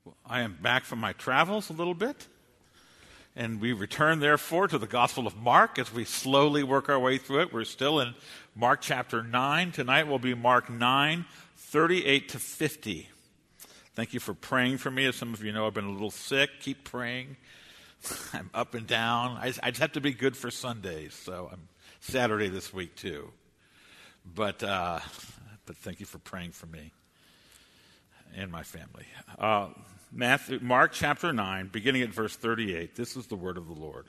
I am back from my travels a little bit, and we return, therefore, to the Gospel of Mark as we slowly work our way through it. We're still in Mark chapter 9. Tonight will be Mark 9, 38 to 50. Thank you for praying for me. As some of you know, I've been a little sick. Keep praying. I'm up and down. I just have to be good for Sundays, so I'm Saturday this week too. But thank you for praying for me and my family. Mark chapter 9, beginning at verse 38. This is the word of the Lord.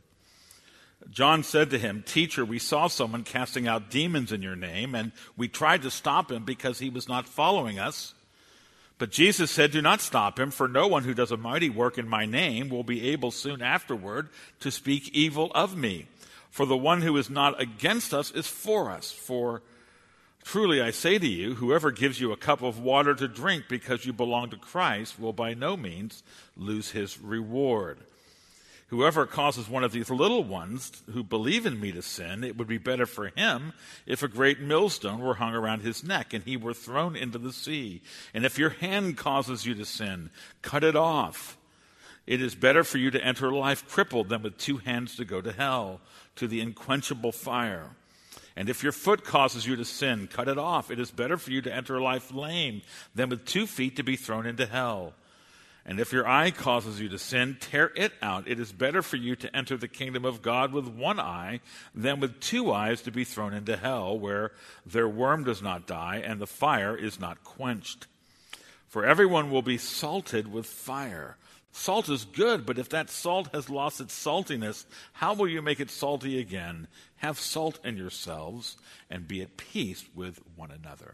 John said to him, "Teacher, we saw someone casting out demons in your name, and we tried to stop him because he was not following us." But Jesus said, "Do not stop him, for no one who does a mighty work in my name will be able soon afterward to speak evil of me. For the one who is not against us is for us. For truly I say to you, whoever gives you a cup of water to drink because you belong to Christ will by no means lose his reward. Whoever causes one of these little ones who believe in me to sin, it would be better for him if a great millstone were hung around his neck and he were thrown into the sea. And if your hand causes you to sin, cut it off. It is better for you to enter life crippled than with 2 hands to go to hell, to the unquenchable fire. And if your foot causes you to sin, cut it off. It is better for you to enter life lame than with 2 feet to be thrown into hell. And if your eye causes you to sin, tear it out. It is better for you to enter the kingdom of God with 1 eye than with 2 eyes to be thrown into hell, where their worm does not die and the fire is not quenched. For everyone will be salted with fire. Salt is good, but if that salt has lost its saltiness, how will you make it salty again? Have salt in yourselves and be at peace with one another."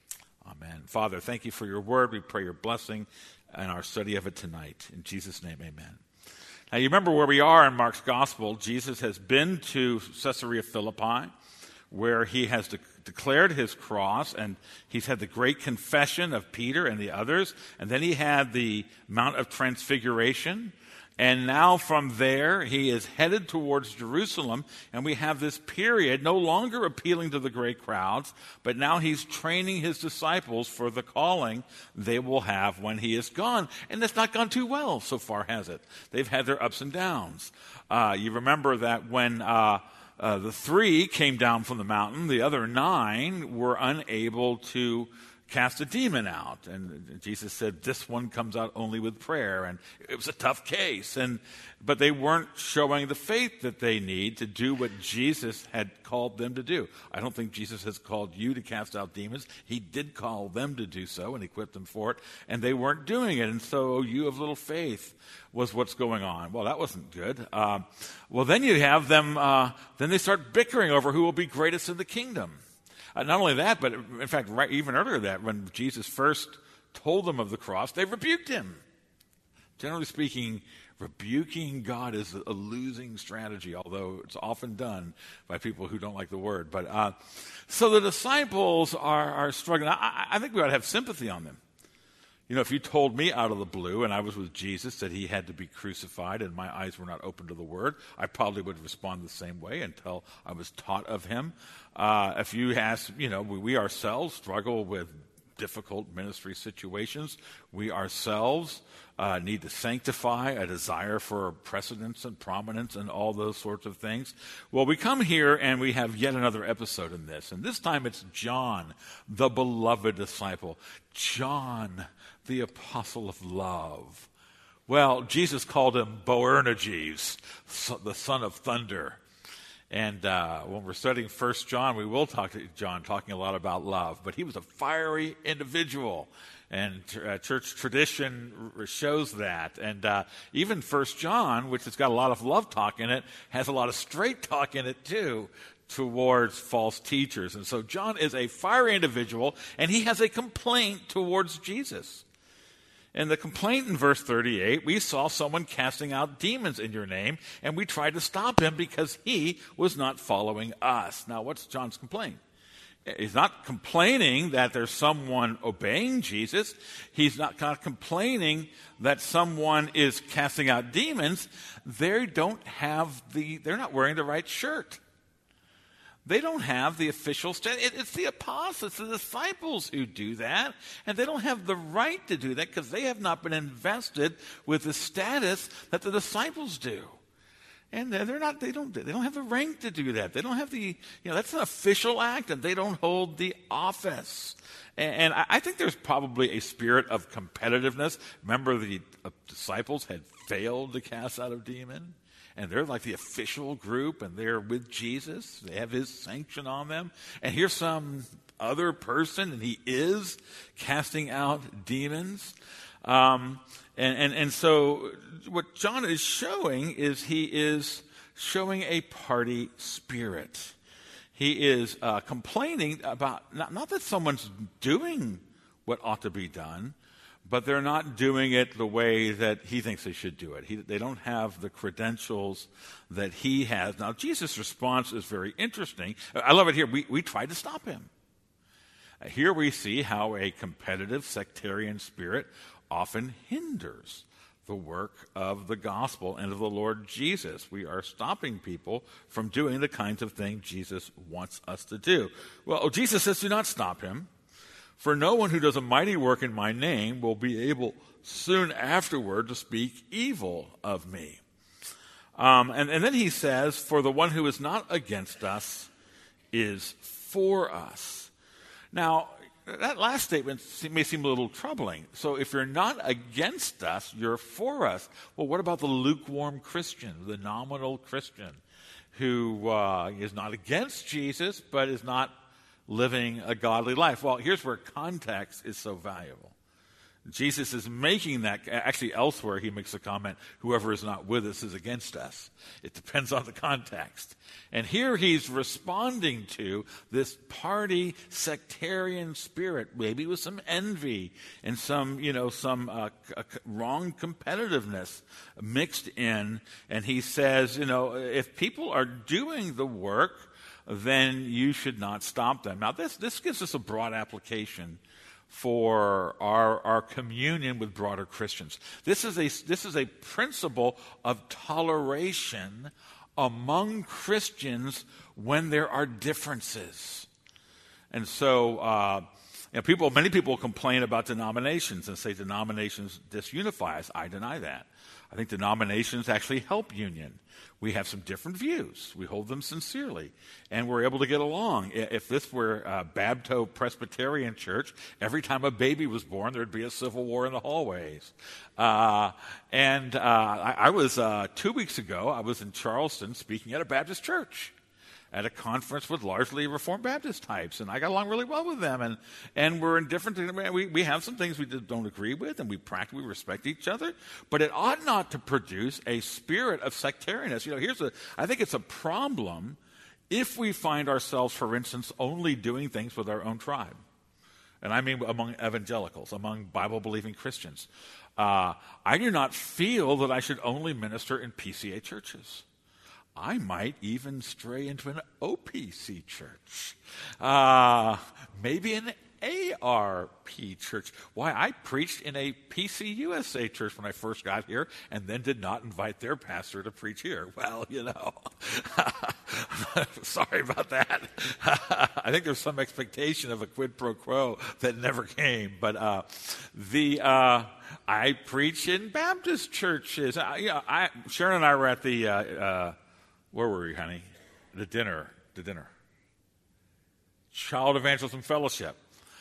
Amen. Father, thank you for your word. We pray your blessing in our study of it tonight. In Jesus' name, amen. Now, you remember where we are in Mark's gospel. Jesus has been to Caesarea Philippi, where he has declared his cross, and he's had the great confession of Peter and the others, and then he had the Mount of Transfiguration, and now from there he is headed towards Jerusalem, and we have this period no longer appealing to the great crowds, but now he's training his disciples for the calling they will have when he is gone. And that's not gone too well so far, has it? They've had their ups and downs. You remember that when the 3 came down from the mountain, the other 9 were unable to cast a demon out. And Jesus said, this one comes out only with prayer. And it was a tough case. But they weren't showing the faith that they need to do what Jesus had called them to do. I don't think Jesus has called you to cast out demons. He did call them to do so and equip them for it. And they weren't doing it. And so you of little faith was what's going on. Well, that wasn't good. Well, then you have them, then they start bickering over who will be greatest in the kingdom. Not only that, but in fact, even earlier that, when Jesus first told them of the cross, they rebuked him. Generally speaking, rebuking God is a losing strategy, although it's often done by people who don't like the word. But so the disciples are struggling. I think we ought to have sympathy on them. You know, if you told me out of the blue and I was with Jesus that he had to be crucified and my eyes were not open to the word, I probably would respond the same way until I was taught of him. If you ask, you know, we ourselves struggle with difficult ministry situations. We ourselves need to sanctify a desire for precedence and prominence and all those sorts of things. Well, we come here and we have yet another episode in this. And this time it's John, the beloved disciple. John, the apostle of love. Well, Jesus called him Boanerges, the son of thunder. And when we're studying 1 John, we will talk to John talking a lot about love. But he was a fiery individual. And church tradition shows that. And even 1 John, which has got a lot of love talk in it, has a lot of straight talk in it too, towards false teachers. And so John is a fiery individual, and he has a complaint towards Jesus. And the complaint in verse 38, we saw someone casting out demons in your name, and we tried to stop him because he was not following us. Now, what's John's complaint? He's not complaining that there's someone obeying Jesus. He's not complaining that someone is casting out demons. They're not wearing the right shirt. They don't have the official status. It's the apostles, the disciples who do that, and they don't have the right to do that because they have not been invested with the status that the disciples do. And they don't have the rank to do that. They don't have that's an official act, and they don't hold the office. And I think there's probably a spirit of competitiveness. Remember, the disciples had failed to cast out a demon. And they're like the official group, and they're with Jesus. They have his sanction on them. And here's some other person, and he is casting out demons. And so what John is showing is he is showing a party spirit. He is complaining about, not that someone's doing what ought to be done, but they're not doing it the way that he thinks they should do it. They don't have the credentials that he has. Now, Jesus' response is very interesting. I love it here. We tried to stop him. Here we see how a competitive sectarian spirit often hinders the work of the gospel and of the Lord Jesus. We are stopping people from doing the kinds of things Jesus wants us to do. Well, Jesus says, do not stop him. For no one who does a mighty work in my name will be able soon afterward to speak evil of me. And then he says, for the one who is not against us is for us. Now, that last statement may seem a little troubling. So if you're not against us, you're for us. Well, what about the lukewarm Christian, the nominal Christian, who is not against Jesus but is not living a godly life? Well, here's where context is so valuable. Jesus is making that, actually elsewhere he makes a comment, whoever is not with us is against us. It depends on the context. And here he's responding to this party sectarian spirit, maybe with some envy and some wrong competitiveness mixed in. And he says, if people are doing the work, then you should not stop them. Now, this gives us a broad application for our communion with broader Christians. This is a principle of toleration among Christians when there are differences. And so many people complain about denominations and say denominations disunify us. I deny that. I think denominations actually help union. We have some different views. We hold them sincerely, and we're able to get along. If this were a Bapto Presbyterian church, every time a baby was born, there'd be a civil war in the hallways. I was 2 weeks ago, I was in Charleston speaking at a Baptist church at a conference with largely Reformed Baptist types, and I got along really well with them. And we're in different. We have some things we don't agree with, and we respect each other. But it ought not to produce a spirit of sectarianism. I think it's a problem if we find ourselves, for instance, only doing things with our own tribe, and I mean among evangelicals, among Bible-believing Christians. I do not feel that I should only minister in PCA churches. I might even stray into an OPC church, maybe an ARP church. Why, I preached in a PCUSA church when I first got here and then did not invite their pastor to preach here. Well, sorry about that. I think there's some expectation of a quid pro quo that never came. But I preach in Baptist churches. Sharon and I were at the... where were we, honey? The dinner. Child Evangelism Fellowship.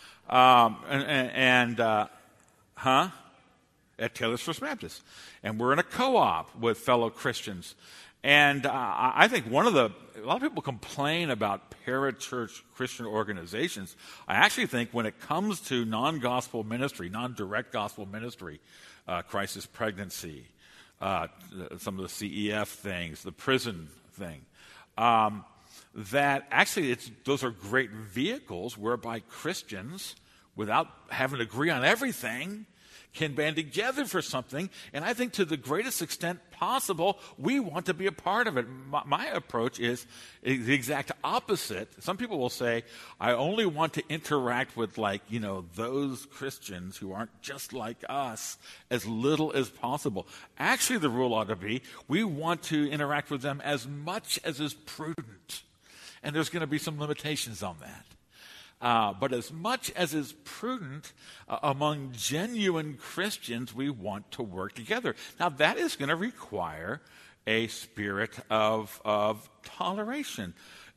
At Taylor's First Baptist. And we're in a co-op with fellow Christians. And I think a lot of people complain about parachurch Christian organizations. I actually think when it comes to non-gospel ministry, non-direct gospel ministry, crisis pregnancy, some of the CEF things, the prison thing, that actually those are great vehicles whereby Christians, without having to agree on everything, can band together for something. And I think to the greatest extent possible, we want to be a part of it. My approach is the exact opposite. Some people will say, I only want to interact with those Christians who aren't just like us as little as possible. Actually, the rule ought to be, we want to interact with them as much as is prudent. and there's going to be some limitations on that. But as much as is prudent among genuine Christians, we want to work together. Now, that is going to require a spirit of toleration.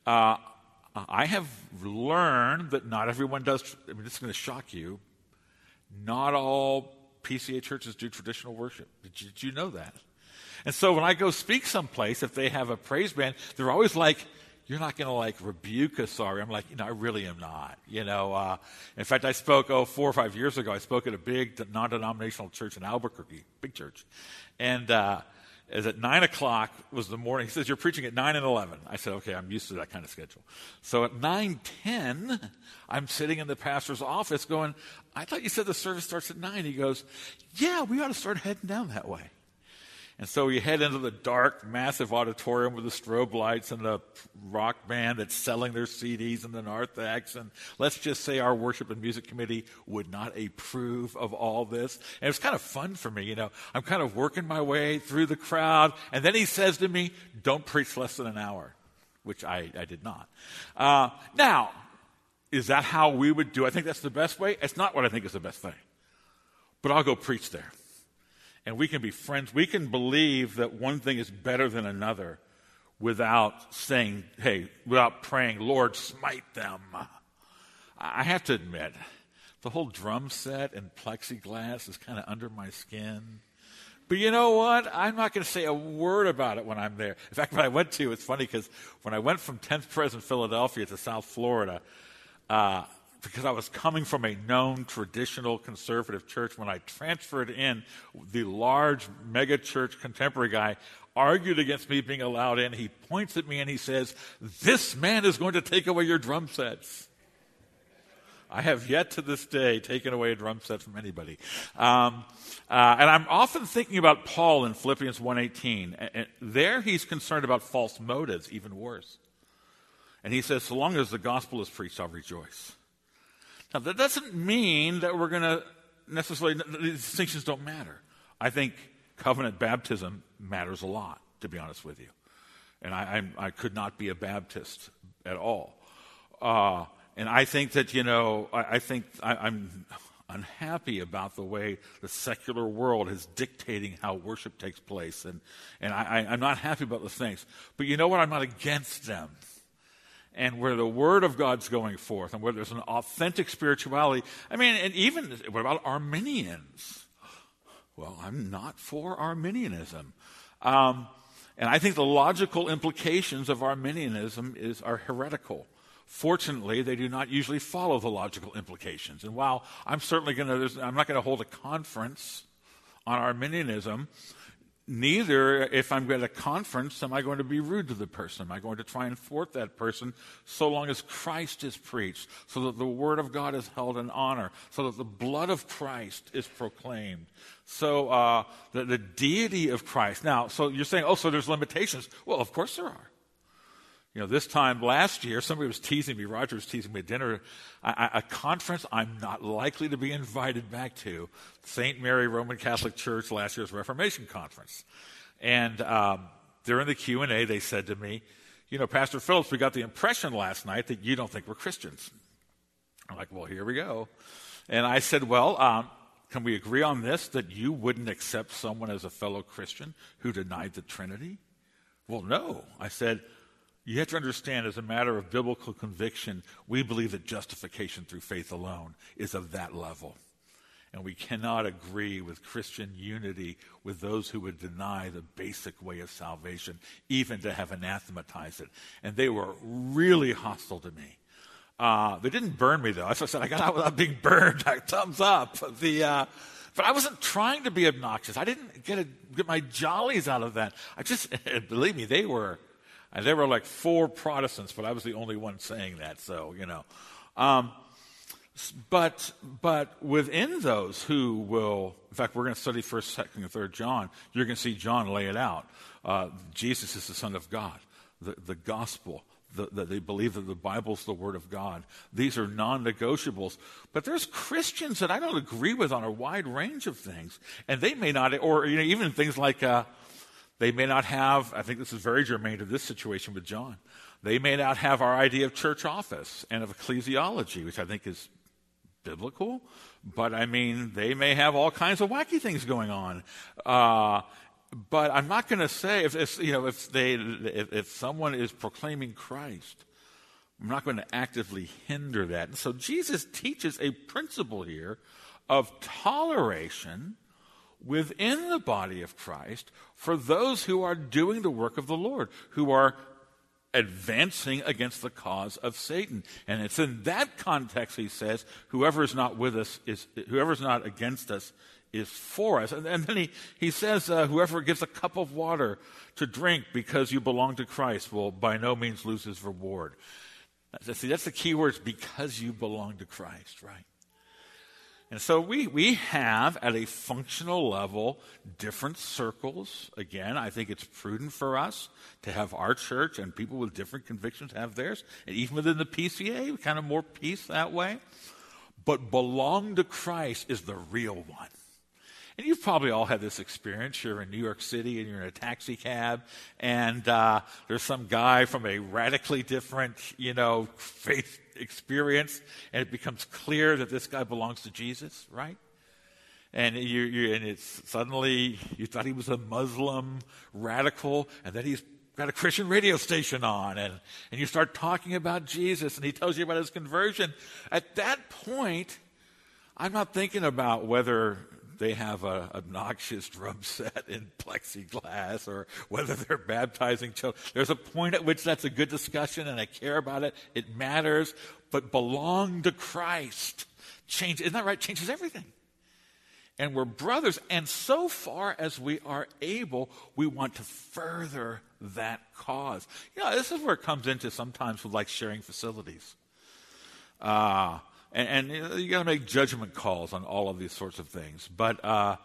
I have learned that not everyone does. I mean, this is going to shock you. Not all PCA churches do traditional worship. Did you know that? And so when I go speak someplace, if they have a praise band, they're always like, "You're not going to like rebuke us, are you?" I'm like, I really am not. In fact, I spoke 4 or 5 years ago. I spoke at a big non-denominational church in Albuquerque, big church, and as at 9 o'clock was the morning. He says, "You're preaching at 9 and 11. I said, "Okay, I'm used to that kind of schedule." So at 9:10, I'm sitting in the pastor's office going, "I thought you said the service starts at 9. He goes, "Yeah, we ought to start heading down that way." And so we head into the dark, massive auditorium with the strobe lights and the rock band that's selling their CDs and the narthex. And let's just say our worship and music committee would not approve of all this. And it was kind of fun for me, I'm kind of working my way through the crowd. And then he says to me, "Don't preach less than an hour," which I did not. Now, is that how we would do? I think that's the best way. It's not what I think is the best thing. But I'll go preach there. And we can be friends. We can believe that one thing is better than another without saying, without praying, "Lord, smite them." I have to admit, the whole drum set and plexiglass is kind of under my skin. But you know what? I'm not going to say a word about it when I'm there. In fact, it's funny because when I went from 10th Pres in Philadelphia to South Florida, because I was coming from a known traditional conservative church, when I transferred in, the large mega church contemporary guy argued against me being allowed in. He points at me and he says, "This man is going to take away your drum sets." I have yet to this day taken away a drum set from anybody. And I'm often thinking about Paul in Philippians 1:18. And there he's concerned about false motives, even worse. And he says, "So long as the gospel is preached, I'll rejoice." Now, that doesn't mean that we're going to necessarily, these distinctions don't matter. I think covenant baptism matters a lot, to be honest with you. And I could not be a Baptist at all. And I think that, I'm unhappy about the way the secular world is dictating how worship takes place. And I'm not happy about those things. But you know what? I'm not against them. And where the Word of God's going forth and where there's an authentic spirituality. And even, what about Arminians? Well, I'm not for Arminianism. And I think the logical implications of Arminianism are heretical. Fortunately, they do not usually follow the logical implications. And while I'm not going to hold a conference on Arminianism, neither, if I'm at a conference, am I going to be rude to the person. Am I going to try and thwart that person so long as Christ is preached, so that the Word of God is held in honor, so that the blood of Christ is proclaimed, so the deity of Christ. Now, so you're saying, so there's limitations. Well, of course there are. This time last year, somebody was teasing me, Roger was teasing me at dinner, a conference I'm not likely to be invited back to, St. Mary Roman Catholic Church, last year's Reformation Conference. And during the Q&A, they said to me, "Pastor Phillips, we got the impression last night that you don't think we're Christians." I'm like, "Well, here we go." And I said, "Well, can we agree on this, that you wouldn't accept someone as a fellow Christian who denied the Trinity?" "Well, no." I said, "You have to understand, as a matter of biblical conviction, we believe that justification through faith alone is of that level. And we cannot agree with Christian unity with those who would deny the basic way of salvation, even to have anathematized it." And they were really hostile to me. They didn't burn me, though. As I said, I got out without being burned. Thumbs up. But I wasn't trying to be obnoxious. I didn't get my jollies out of that. Believe me, they were like 4 Protestants, but I was the only one saying that. So, but within those who will, in fact, we're going to study 1st, 2nd, and 3rd John. You're going to see John lay it out. Jesus is the Son of God. The gospel, that they believe that the Bible's the Word of God. These are non-negotiables. But there's Christians that I don't agree with on a wide range of things, and they may not, or even things like. They may not have, I think this is very germane to this situation with John, They may not have our idea of church office and of ecclesiology, which I think is biblical, but I mean, they may have all kinds of wacky things going on. But I'm not going to say if someone is proclaiming Christ, I'm not going to actively hinder that. And so Jesus teaches a principle here of toleration within the body of Christ for those who are doing the work of the Lord, who are advancing against the cause of Satan. And it's in that context, he says, whoever is not against us is for us. And then he says, whoever gives a cup of water to drink because you belong to Christ will by no means lose his reward. See, that's the key words, because you belong to Christ, right? And so we have, at a functional level, different circles. Again, I think it's prudent for us to have our church and people with different convictions have theirs. And even within the PCA, kind of more peace that way. But belong to Christ is the real one. And you've probably all had this experience. You're in New York City and you're in a taxi cab, and there's some guy from a radically different, faith experience, and it becomes clear that this guy belongs to Jesus, right? And it's suddenly you thought he was a Muslim radical, and then he's got a Christian radio station on, and you start talking about Jesus, and he tells you about his conversion. At that point, I'm not thinking about whether they have an obnoxious drum set in plexiglass or whether they're baptizing children. There's a point at which that's a good discussion, and I care about it. It matters. But belong to Christ. Isn't that right? Changes everything. And we're brothers. And so far as we are able, we want to further that cause. This is where it comes into sometimes with like sharing facilities. And you got to make judgment calls on all of these sorts of things. But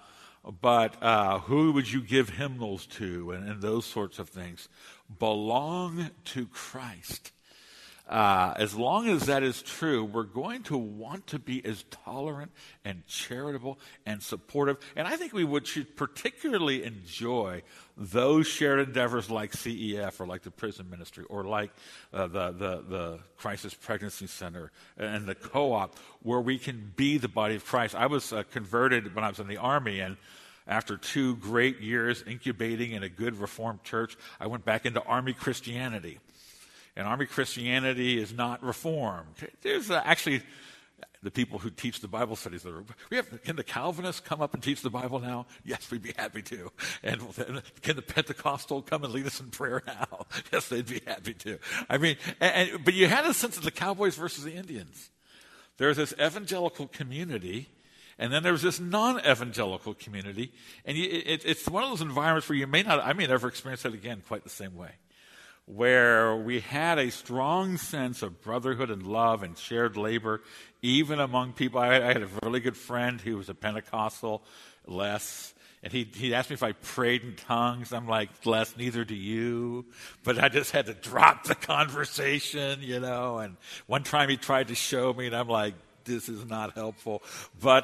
who would you give hymnals to and those sorts of things? Belong to Christ. As long as that is true, we're going to want to be as tolerant and charitable and supportive. And I think should particularly enjoy those shared endeavors like CEF or like the prison ministry or like the Crisis Pregnancy Center and the co-op, where we can be the body of Christ. I was converted when I was in the Army, and after 2 great years incubating in a good Reformed church, I went back into Army Christianity. And Army Christianity is not Reformed. There's actually the people who teach the Bible studies. Can the Calvinists come up and teach the Bible now? Yes, we'd be happy to. And can the Pentecostal come and lead us in prayer now? Yes, they'd be happy to. I mean, but you had a sense of the Cowboys versus the Indians. There's this evangelical community, and then there's this non-evangelical community. And it's one of those environments where I may never experience that again quite the same way, where we had a strong sense of brotherhood and love and shared labor, even among people. I had a really good friend who was a Pentecostal, Les, and he asked me if I prayed in tongues. I'm like, Les, neither do you. But I just had to drop the conversation, and one time he tried to show me, and I'm like, this is not helpful. But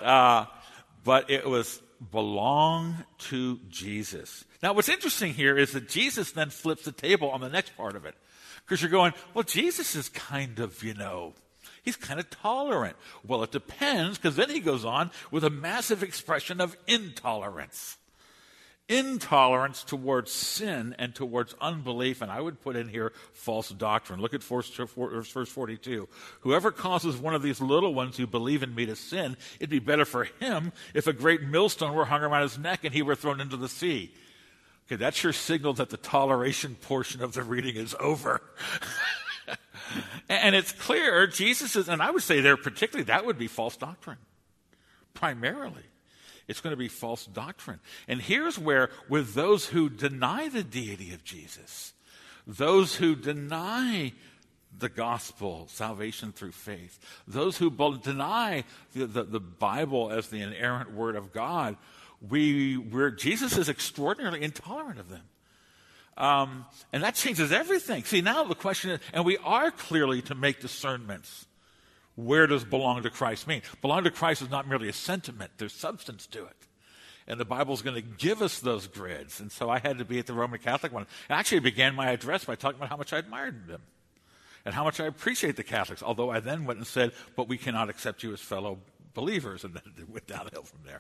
it was belong to Jesus. Now, what's interesting here is that Jesus then flips the table on the next part of it. Because you're going, well, Jesus is kind of, he's kind of tolerant. Well, it depends, because then he goes on with a massive expression of intolerance. Intolerance towards sin and towards unbelief, and I would put in here false doctrine. Look at verse 42. Whoever causes one of these little ones who believe in me to sin, it'd be better for him if a great millstone were hung around his neck and he were thrown into the sea. Okay, that's your signal that the toleration portion of the reading is over. And it's clear, Jesus is, and I would say there particularly, that would be false doctrine. Primarily. It's going to be false doctrine. And here's where, with those who deny the deity of Jesus, those who deny the gospel, salvation through faith, those who deny the Bible as the inerrant word of God, Jesus is extraordinarily intolerant of them. And that changes everything. See, now the question is, and we are clearly to make discernments. Where does belong to Christ mean? Belong to Christ is not merely a sentiment. There's substance to it. And the Bible's going to give us those grids. And so I had to be at the Roman Catholic one. I actually began my address by talking about how much I admired them. and how much I appreciate the Catholics, although I then went and said, but we cannot accept you as fellow believers, and then it went downhill from there.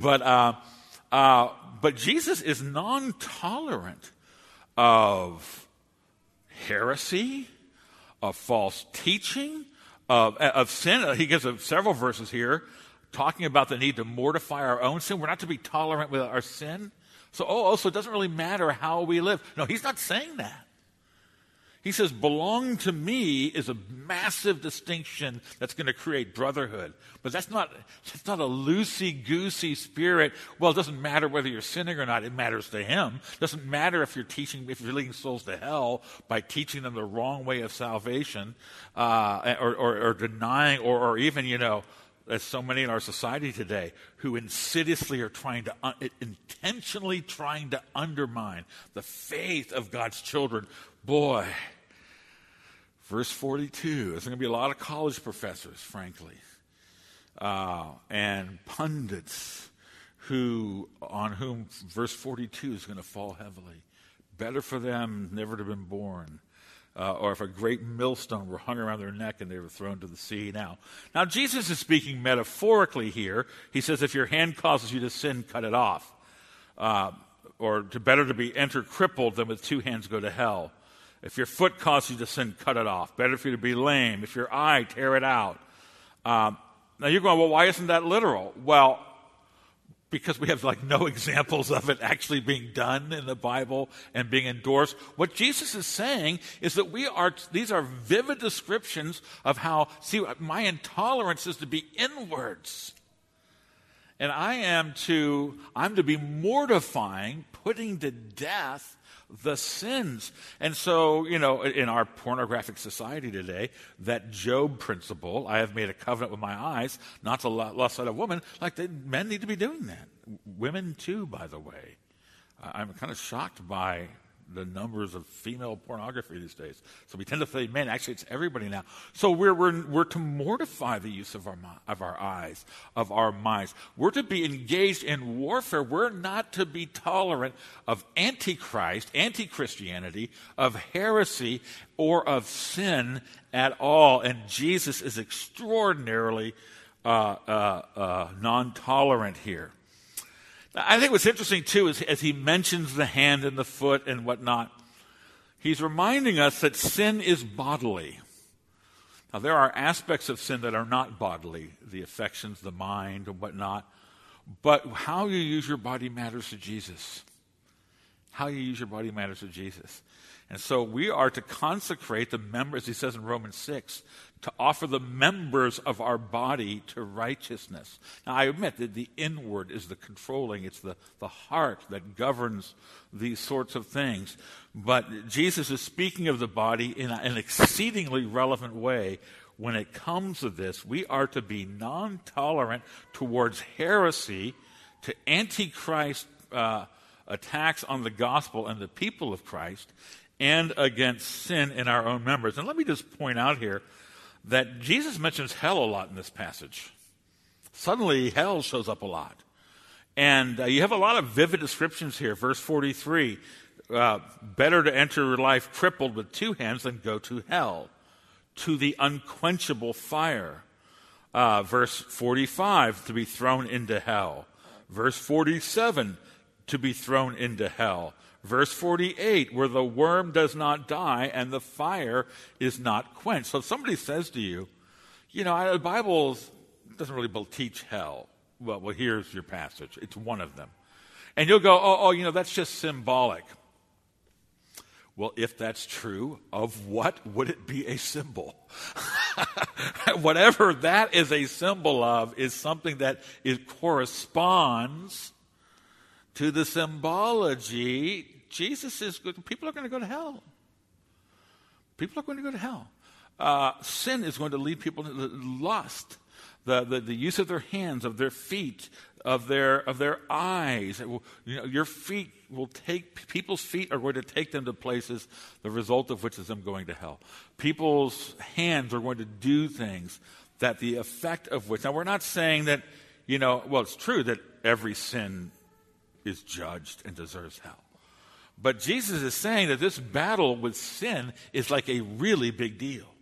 But Jesus is non-tolerant of heresy, of false teaching, of sin. He gives us several verses here talking about the need to mortify our own sin. We're not to be tolerant with our sin. So it doesn't really matter how we live. No, he's not saying that. He says, belong to me is a massive distinction that's going to create brotherhood. But that's not a loosey-goosey spirit. Well, it doesn't matter whether you're sinning or not. It matters to him. It doesn't matter if you're leading souls to hell by teaching them the wrong way of salvation, or denying, or even, as so many in our society today, who insidiously are intentionally trying to undermine the faith of God's children. Boy, verse 42, there's going to be a lot of college professors, frankly, and pundits on whom verse 42 is going to fall heavily. Better for them never to have been born. Or if a great millstone were hung around their neck and they were thrown to the sea. Now Jesus is speaking metaphorically here. He says, if your hand causes you to sin, cut it off. Or better to be enter crippled than with two hands go to hell. If your foot causes you to sin, cut it off. Better for you to be lame. If your eye, tear it out. Now you're going, well, why isn't that literal? Well, because we have no examples of it actually being done in the Bible and being endorsed. What Jesus is saying is that these are vivid descriptions of how, my intolerance is to be inwards. And I'm to be mortifying, putting to death the sins. And so, in our pornographic society today, that Job principle, I have made a covenant with my eyes, not to lust at a woman, men need to be doing that. Women too, by the way. I'm kind of shocked by the numbers of female pornography these days. So we tend to say men. Actually, it's everybody now. So we're to mortify the use of our eyes, of our minds. We're to be engaged in warfare. We're not to be tolerant of antichrist, anti-Christianity, of heresy, or of sin at all. And Jesus is extraordinarily non-tolerant here. I think what's interesting, too, is as he mentions the hand and the foot and whatnot, he's reminding us that sin is bodily. Now, there are aspects of sin that are not bodily, the affections, the mind, and whatnot, but how you use your body matters to Jesus. How you use your body matters to Jesus. And so we are to consecrate the members, he says in Romans 6, to offer the members of our body to righteousness. Now, I admit that the inward is the controlling. It's the heart that governs these sorts of things. But Jesus is speaking of the body in an exceedingly relevant way. When it comes to this, we are to be non-tolerant towards heresy, to antichrist attacks on the gospel and the people of Christ, and against sin in our own members. And let me just point out here that Jesus mentions hell a lot in this passage. Suddenly, hell shows up a lot. And you have a lot of vivid descriptions here. Verse 43, better to enter life crippled with two hands than go to hell, to the unquenchable fire. Verse 45, to be thrown into hell. Verse 47, to be thrown into hell. Verse 48, where the worm does not die and the fire is not quenched. So if somebody says to you, the Bible doesn't really teach hell. Well, here's your passage. It's one of them. And you'll go, that's just symbolic. Well, if that's true, of what would it be a symbol? Whatever that is a symbol of is something that corresponds to the symbology. Jesus is good. People are going to go to hell. People are going to go to hell. Sin is going to lead people to lust, the use of their hands, of their feet, of their eyes. Your feet will people's feet are going to take them to places, the result of which is them going to hell. People's hands are going to do things that the effect of which, now we're not saying that, it's true that every sin is judged and deserves hell. But Jesus is saying that this battle with sin is like a really big deal.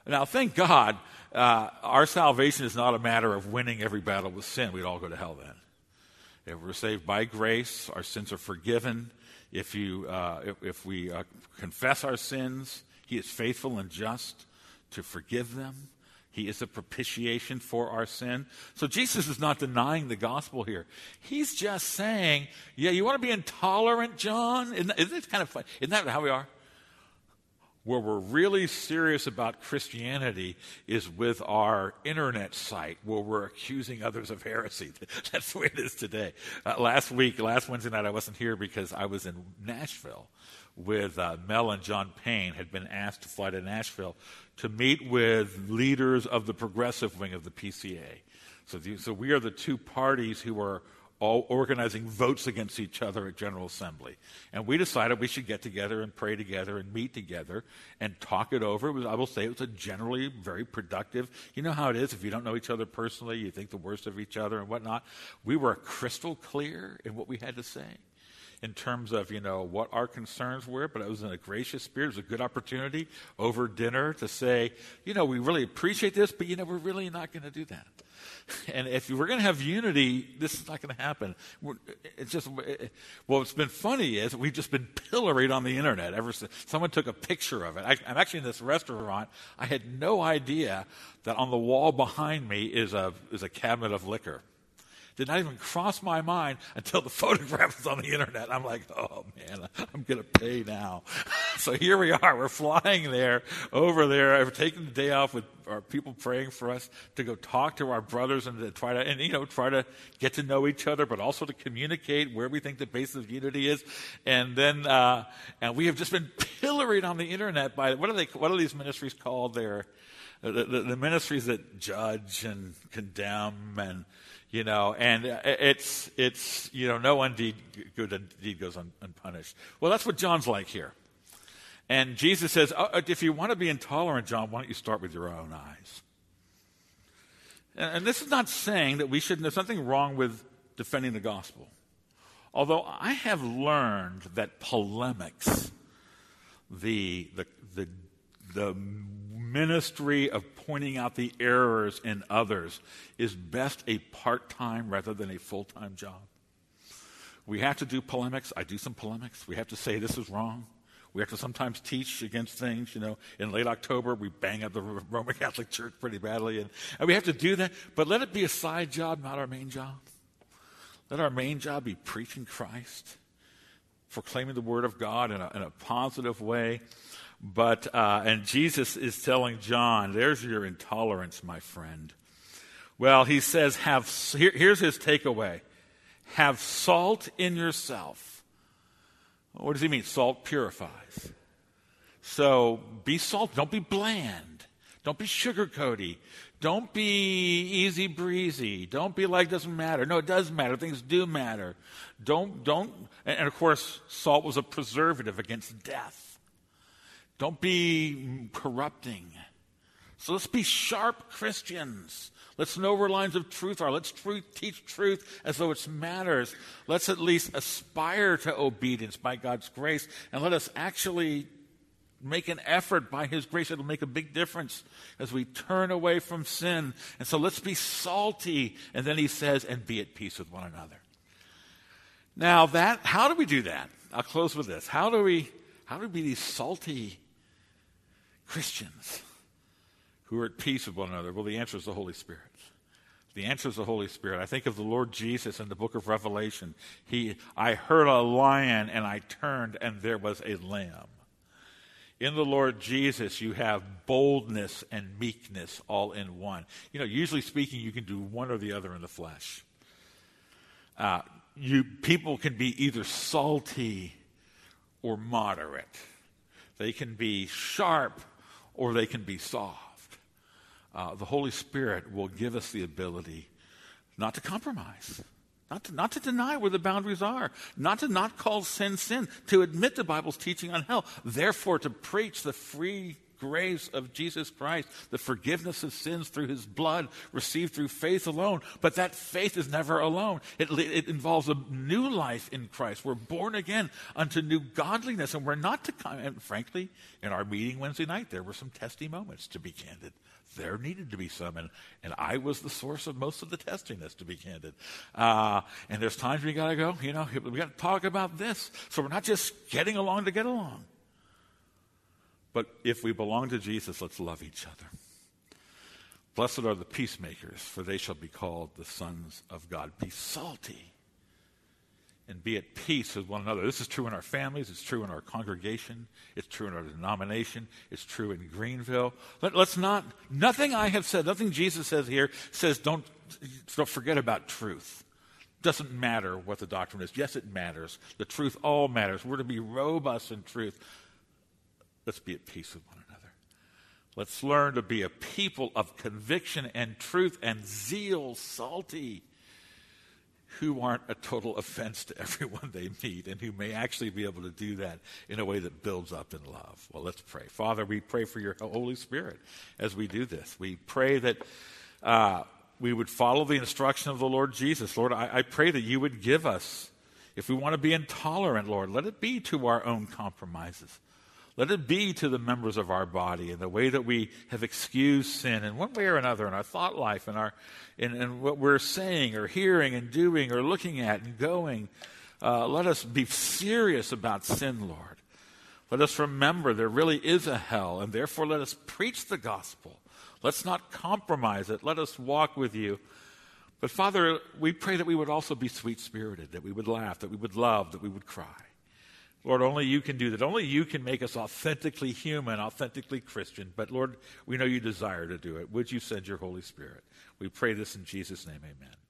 Now, thank God, our salvation is not a matter of winning every battle with sin. We'd all go to hell then. If we're saved by grace, our sins are forgiven. If we confess our sins, He is faithful and just to forgive them. He is a propitiation for our sin. So Jesus is not denying the gospel here. He's just saying, yeah, you want to be intolerant, John? Isn't it kind of fun? Isn't that how we are? Where we're really serious about Christianity is with our internet site, where we're accusing others of heresy. That's the way it is today. Last Wednesday night, I wasn't here because I was in Nashville with Mel and John Payne, had been asked to fly to Nashville to meet with leaders of the progressive wing of the PCA. So we are the two parties who are all organizing votes against each other at General Assembly. And we decided we should get together and pray together and meet together and talk it over. I will say it was a generally very productive. You know how it is. If you don't know each other personally, you think the worst of each other and whatnot. We were crystal clear in what we had to say in terms of, what our concerns were, but it was in a gracious spirit. It was a good opportunity over dinner to say, we really appreciate this, but, we're really not going to do that. And if we're going to have unity, this is not going to happen. What's been funny is we've just been pilloried on the internet ever since. Someone took a picture of it. I'm actually in this restaurant. I had no idea that on the wall behind me is a cabinet of liquor. Did not even cross my mind until the photograph was on the internet. I'm like, oh man, I'm going to pay now. So here we are. We're flying over there. We're taking the day off with our people praying for us to go talk to our brothers and to try to get to know each other, but also to communicate where we think the basis of unity is. And then, and we have just been pilloried on the internet by, what are these ministries called? They're the ministries that judge and condemn and, and it's no good deed goes unpunished. Well, that's what John's like here. And Jesus says, if you want to be intolerant, John, why don't you start with your own eyes? And this is not saying that there's nothing wrong with defending the gospel. Although I have learned that polemics, the ministry of pointing out the errors in others, is best a part-time rather than a full-time job. We have to do polemics. I do some polemics. We have to say this is wrong. We have to sometimes teach against things. In late October, we bang up the Roman Catholic Church pretty badly. And we have to do that. But let it be a side job, not our main job. Let our main job be preaching Christ, proclaiming the Word of God in a positive way. But and Jesus is telling John, there's your intolerance, my friend. Well, he says, here's his takeaway. Have salt in yourself. What does he mean? Salt purifies. So be salt. Don't be bland. Don't be sugarcoaty. Don't be easy breezy. Don't be like doesn't matter. No, it does matter. Things do matter. Don't. And of course, salt was a preservative against death. Don't be corrupting. So let's be sharp Christians. Let's know where lines of truth are. Let's teach truth as though it matters. Let's at least aspire to obedience by God's grace. And let us actually make an effort by His grace. It'll make a big difference as we turn away from sin. And so let's be salty. And then he says, and be at peace with one another. Now how do we do that? I'll close with this. How do we be these salty Christians who are at peace with one another? Well, the answer is the Holy Spirit. The answer is the Holy Spirit. I think of the Lord Jesus in the book of Revelation. I heard a lion and I turned and there was a lamb. In the Lord Jesus, you have boldness and meekness all in one. Usually speaking, you can do one or the other in the flesh. People can be either salty or moderate. They can be sharp or they can be soft. The Holy Spirit will give us the ability not to compromise, not to deny where the boundaries are, not to call sin, to admit the Bible's teaching on hell, therefore to preach the free grace of Jesus Christ, the forgiveness of sins through his blood, received through faith alone. But that faith is never alone. It involves a new life in Christ. We're born again unto new godliness, and we're not to come. And frankly, in our meeting Wednesday night, there were some testy moments, to be candid. There needed to be some, and I was the source of most of the testiness, to be candid. And there's times we got to go, we got to talk about this. So we're not just getting along to get along. But if we belong to Jesus, let's love each other. Blessed are the peacemakers, for they shall be called the sons of God. Be salty and be at peace with one another. This is true in our families. It's true in our congregation. It's true in our denomination. It's true in Greenville. Nothing I have said, nothing Jesus says here says don't forget about truth. Doesn't matter what the doctrine is. Yes, it matters. The truth all matters. We're to be robust in truth. Let's be at peace with one another. Let's learn to be a people of conviction and truth and zeal, salty, who aren't a total offense to everyone they meet, and who may actually be able to do that in a way that builds up in love. Well, let's pray. Father, we pray for your Holy Spirit as we do this. We pray that we would follow the instruction of the Lord Jesus. Lord, I pray that you would give us, if we want to be intolerant, Lord, let it be to our own compromises. Let it be to the members of our body and the way that we have excused sin in one way or another in our thought life and in what we're saying or hearing and doing or looking at and going. Let us be serious about sin, Lord. Let us remember there really is a hell, and therefore let us preach the gospel. Let's not compromise it. Let us walk with you. But Father, we pray that we would also be sweet-spirited, that we would laugh, that we would love, that we would cry. Lord, only you can do that. Only you can make us authentically human, authentically Christian. But Lord, we know you desire to do it. Would you send your Holy Spirit? We pray this in Jesus' name, amen.